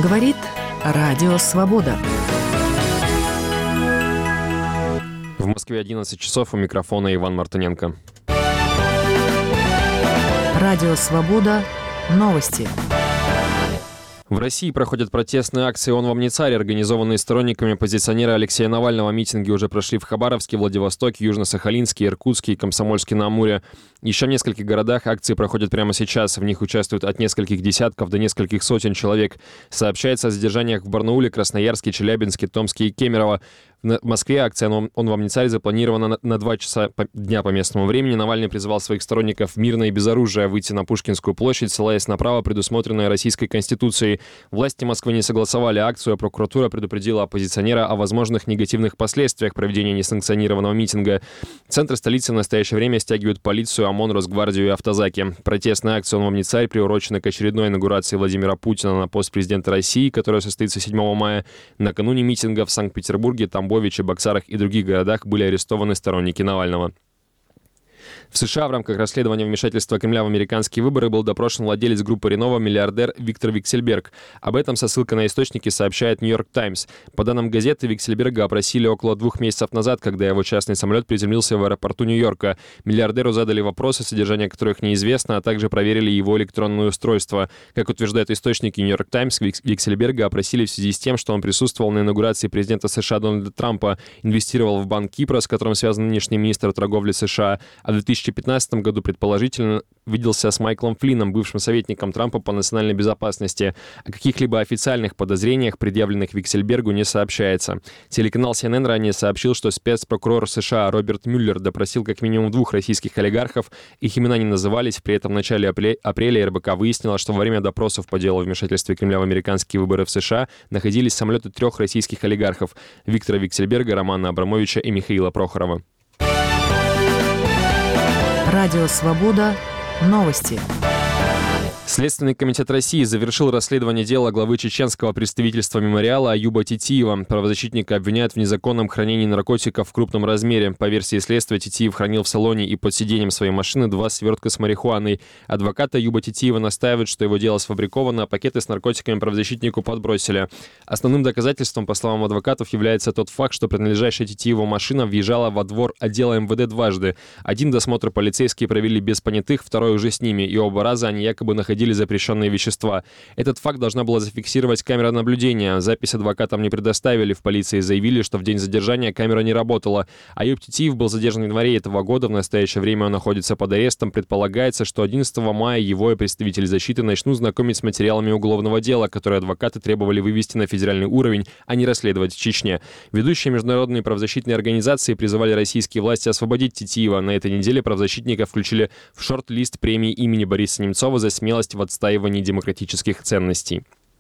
Говорит Радио Свобода. В Москве 11 часов, у микрофона Иван Мартыненко. Радио Свобода. Новости. В России проходят протестные акции «Он вам не царь», организованные сторонниками оппозиционера Алексея Навального. Митинги уже прошли в Хабаровске, Владивостоке, Южно-Сахалинске, Иркутске и Комсомольске-на-Амуре. Еще в нескольких городах акции проходят прямо сейчас. В них участвуют от нескольких десятков до нескольких сотен человек. Сообщается о задержаниях в Барнауле, Красноярске, Челябинске, Томске и Кемерово. В Москве акция «Он вам не царь» запланирована на 2 часа дня по местному времени. Навальный призвал своих сторонников мирно и без оружия выйти на Пушкинскую площадь, ссылаясь на право, предусмотренное Российской Конституцией. Власти Москвы не согласовали акцию, а прокуратура предупредила оппозиционера о возможных негативных последствиях проведения несанкционированного митинга. Центр столицы в настоящее время стягивают полицию, ОМОН, Росгвардию и автозаки. Протестная акция «Он вам не царь» приурочена к очередной инаугурации Владимира Путина на пост президента России, которая состоится 7 мая. Накануне митинга в Санкт-Петербурге, Тамбове, Боксарах и других городах были арестованы сторонники Навального. В США в рамках расследования вмешательства Кремля в американские выборы был допрошен владелец группы Ренова, миллиардер Виктор Виксельберг. Об этом со ссылкой на источники сообщает «Нью-Йорк Таймс». По данным газеты, Виксельберга опросили около 2 месяцев назад, когда его частный самолет приземлился в аэропорту Нью-Йорка. Миллиардеру задали вопросы, содержание которых неизвестно, а также проверили его электронное устройство. Как утверждают источники «Нью-Йорк Таймс», Виксельберга опросили в связи с тем, что он присутствовал на инаугурации президента США Дональда Трампа, инвестировал в банк Кипра, с которым связан нынешний министр торговли США, а в 2015 году предположительно виделся с Майклом Флинном, бывшим советником Трампа по национальной безопасности. О каких-либо официальных подозрениях, предъявленных Виксельбергу, не сообщается. Телеканал CNN ранее сообщил, что спецпрокурор США Роберт Мюллер допросил как минимум 2 российских олигархов. Их имена не назывались. При этом в начале апреля РБК выяснила, что во время допросов по делу о вмешательстве Кремля в американские выборы в США находились самолеты 3 российских олигархов: Виктора Виксельберга, Романа Абрамовича и Михаила Прохорова. Радио Свобода. Новости. Следственный комитет России завершил расследование дела главы чеченского представительства «Мемориала» Аюба Титиева. Правозащитника обвиняют в незаконном хранении наркотиков в крупном размере. По версии следствия, Титиев хранил в салоне и под сиденьем своей машины 2 свертка с марихуаной. Адвокат Аюба Титиева настаивает, что его дело сфабриковано, а пакеты с наркотиками правозащитнику подбросили. Основным доказательством, по словам адвокатов, является тот факт, что принадлежащая Титиеву машина въезжала во двор отдела МВД дважды. Один досмотр полицейские провели без понятых, второй уже с ними, и оба раза они якобы находили запрещенные вещества. Этот факт должна была зафиксировать камера наблюдения. Запись адвокатам не предоставили. В полиции заявили, что в день задержания камера не работала. Аюб Титиев был задержан в январе этого года. В настоящее время он находится под арестом. Предполагается, что 11 мая его и представители защиты начнут знакомить с материалами уголовного дела, которые адвокаты требовали вывести на федеральный уровень, а не расследовать в Чечне. Ведущие международные правозащитные организации призывали российские власти освободить Титиева. На этой неделе правозащитника включили в шорт-лист премии имени Бориса Немцова за смелость в отстаивании демократических ценностей.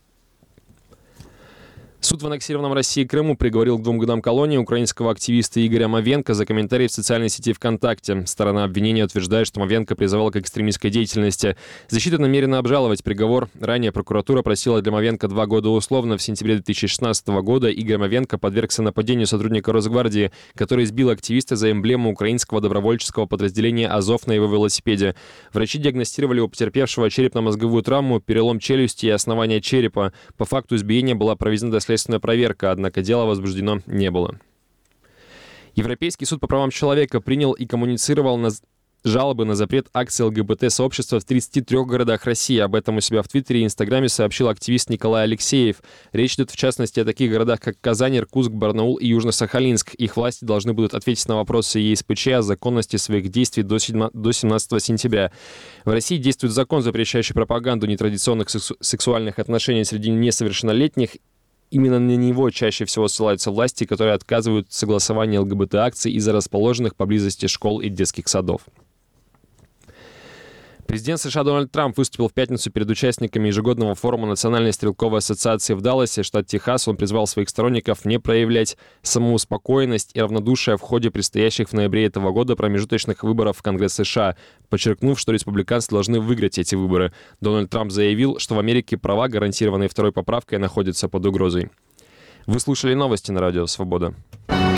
Суд в аннексированном России Крыму приговорил к 2 годам колонии украинского активиста Игоря Мавенко за комментарий в социальной сети ВКонтакте. Сторона обвинения утверждает, что Мавенко призывал к экстремистской деятельности. Защита намерена обжаловать приговор. Ранее прокуратура просила для Мавенко 2 года условно. В сентябре 2016 года Игорь Мавенко подвергся нападению сотрудника Росгвардии, который избил активиста за эмблему украинского добровольческого подразделения «Азов» на его велосипеде. Врачи диагностировали у потерпевшего черепно-мозговую травму, перелом челюсти и основания черепа. По факту избиения была проведена следственная проверка, однако дело возбуждено не было. Европейский суд по правам человека принял и коммуницировал жалобы на запрет акций ЛГБТ-сообщества в 33 городах России. Об этом у себя в Твиттере и Инстаграме сообщил активист Николай Алексеев. Речь идет в частности о таких городах, как Казань, Иркутск, Барнаул и Южно-Сахалинск. Их власти должны будут ответить на вопросы ЕСПЧ о законности своих действий до 17 сентября. В России действует закон, запрещающий пропаганду нетрадиционных сексуальных отношений среди несовершеннолетних. Именно на него чаще всего ссылаются власти, которые отказывают в согласовании ЛГБТ-акций из-за расположенных поблизости школ и детских садов. Президент США Дональд Трамп выступил в пятницу перед участниками ежегодного форума Национальной стрелковой ассоциации в Далласе, штат Техас. Он призвал своих сторонников не проявлять самоуспокоенность и равнодушие в ходе предстоящих в ноябре этого года промежуточных выборов в Конгресс США, подчеркнув, что республиканцы должны выиграть эти выборы. Дональд Трамп заявил, что в Америке права, гарантированные второй поправкой, находятся под угрозой. Вы слушали новости на Радио Свобода.